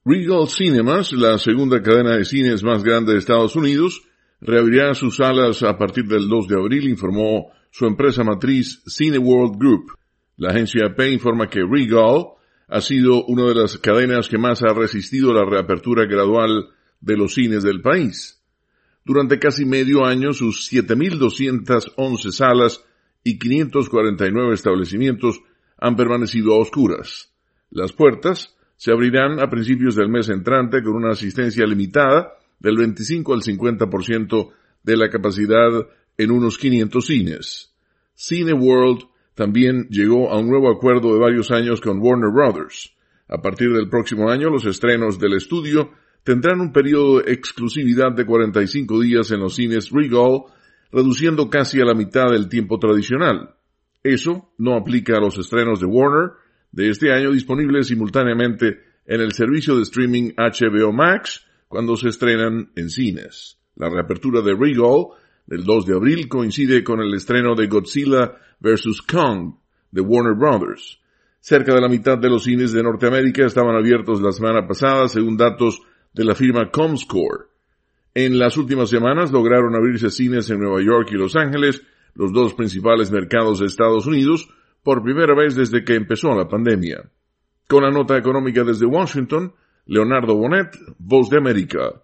Regal Cinemas, la segunda cadena de cines más grande de Estados Unidos, reabrirá sus salas a partir del 2 de abril, informó su empresa matriz Cineworld Group. La agencia AP informa que Regal ha sido una de las cadenas que más ha resistido la reapertura gradual de los cines del país. Durante casi medio año, sus 7.211 salas y 549 establecimientos han permanecido a oscuras. Las puertas se abrirán a principios del mes entrante con una asistencia limitada del 25 al 50% de la capacidad en unos 500 cines. Cineworld también llegó a un nuevo acuerdo de varios años con Warner Brothers. A partir del próximo año, los estrenos del estudio tendrán un periodo de exclusividad de 45 días en los cines Regal, reduciendo casi a la mitad del tiempo tradicional. Eso no aplica a los estrenos de Warner de este año disponibles simultáneamente en el servicio de streaming HBO Max cuando se estrenan en cines. La reapertura de Regal del 2 de abril coincide con el estreno de Godzilla vs. Kong de Warner Brothers. Cerca de la mitad de los cines de Norteamérica estaban abiertos la semana pasada, según datos de la firma Comscore. En las últimas semanas lograron abrirse cines en Nueva York y Los Ángeles, los dos principales mercados de Estados Unidos, por primera vez desde que empezó la pandemia. Con la nota económica desde Washington, Leonardo Bonet, Voz de América.